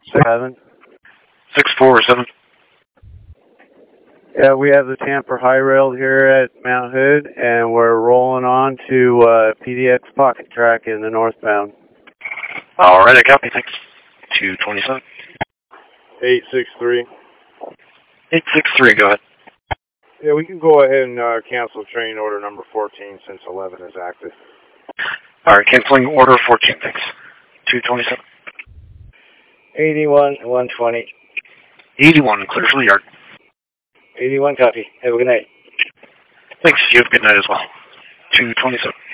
7. 647. Yeah, we have the Tampa High Rail here at Mount Hood, and we're rolling on to PDX Pocket Track in the northbound. All right, I copy. Thanks. 227. 863. 863, go ahead. Yeah, we can go ahead and cancel train order number 14 since 11 is active. All right, canceling order 14, thanks. 227. 81, 120. 81, clear for the yard. 81, copy. Have a good night. Thanks, you have a good night as well. 227.